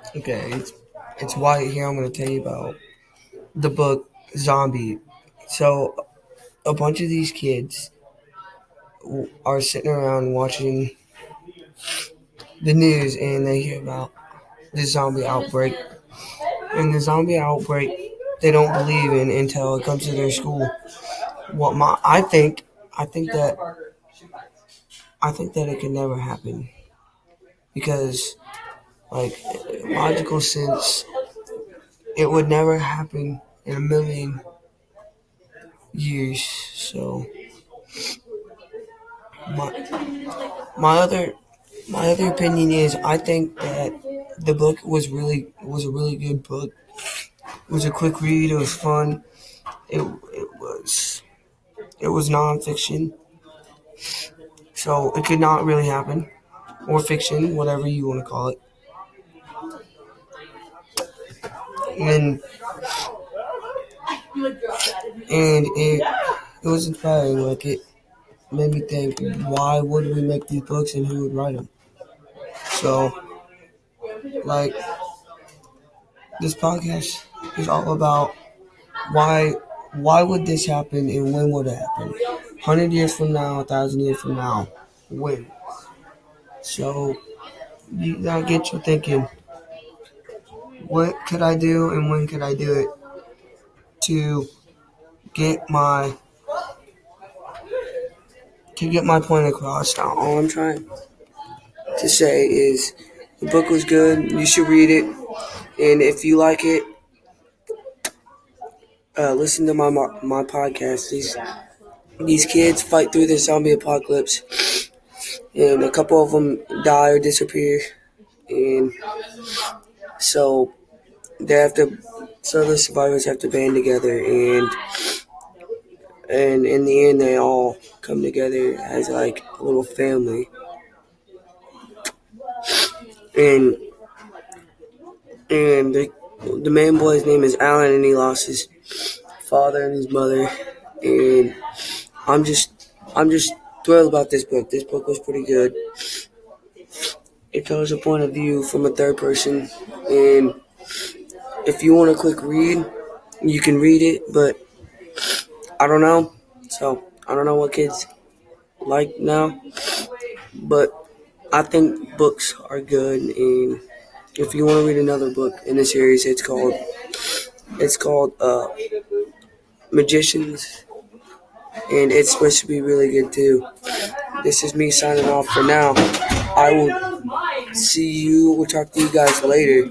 Okay, it's Wyatt here. I'm going to tell you about the book Zombie. So, a bunch of these kids are sitting around watching the news and they hear about the zombie outbreak. And the zombie outbreak they don't believe in until it comes to their school. What my I think that I think that it could never happen because like logical sense it would never happen in a million years. So my other my other opinion is I think that the book was a really good book. It was a quick read. It was fun. It was it was nonfiction, so it could not really happen, or fiction, whatever you want to call it. And it was inspiring. Like it made me think, why would we make these books and who would write them? So like this podcast is all about why why would this happen and when would it happen? 100 years from now, 1,000 years from now, when? So you gotta get you thinking, what could I do and when could I do it to get my point across? Now, all I'm trying to say is the book was good. You should read it, and if you like it, listen to my podcast. These kids fight through the zombie apocalypse, and a couple of them die or disappear, and so they have to. So the survivors have to band together, and in the end, they all come together as like a little family, and the main boy's name is Alan, and he lost his father and his mother, and I'm just thrilled about this book. This book was pretty good. It tells a point of view from a third person, and if you want a quick read, you can read it, but I don't know. So I don't know what kids like now, but I think books are good, and if you want to read another book in the series, it's called Magicians, and it's supposed to be really good too. This is me signing off for now. I will see you. We'll talk to you guys later.